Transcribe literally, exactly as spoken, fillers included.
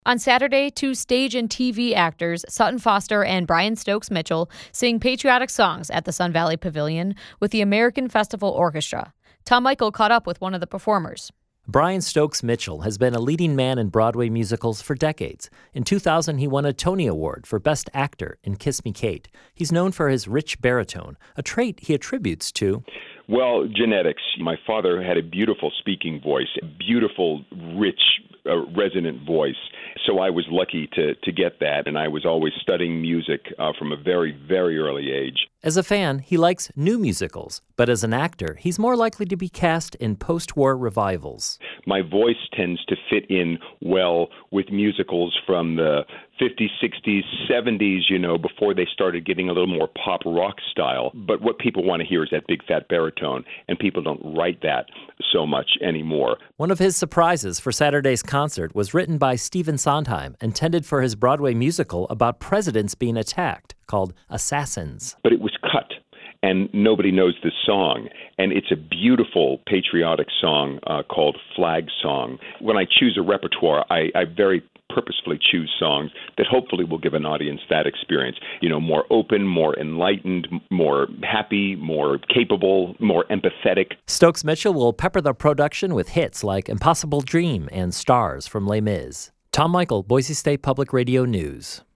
On Saturday, two stage and T V actors, Sutton Foster and Brian Stokes Mitchell, sing patriotic songs at the Sun Valley Pavilion with the American Festival Orchestra. Tom Michael caught up with one of the performers. Brian Stokes Mitchell has been a leading man in Broadway musicals for decades. In two thousand, he won a Tony Award for Best Actor in Kiss Me Kate. He's known for his rich baritone, a trait he attributes to... Well, genetics. My father had a beautiful speaking voice, a beautiful, rich, uh, resonant voice. So I was lucky to, to get that, and I was always studying music uh, from a very, very early age. As a fan, he likes new musicals, but as an actor, he's more likely to be cast in post-war revivals. My voice tends to fit in well with musicals from the fifties, sixties, seventies, you know, before they started getting a little more pop rock style. But what people want to hear is that big fat baritone, and people don't write that so much anymore. One of his surprises for Saturday's concert was written by Stephen Sondheim, intended for his Broadway musical about presidents being attacked, called Assassins. But it was cut, and nobody knows this song. And it's a beautiful patriotic song uh, called Flag Song. When I choose a repertoire, I, I very purposefully choose songs that hopefully will give an audience that experience. You know, more open, more enlightened, more happy, more capable, more empathetic. Stokes Mitchell will pepper the production with hits like Impossible Dream and Stars from Les Mis. Tom Michael, Boise State Public Radio News.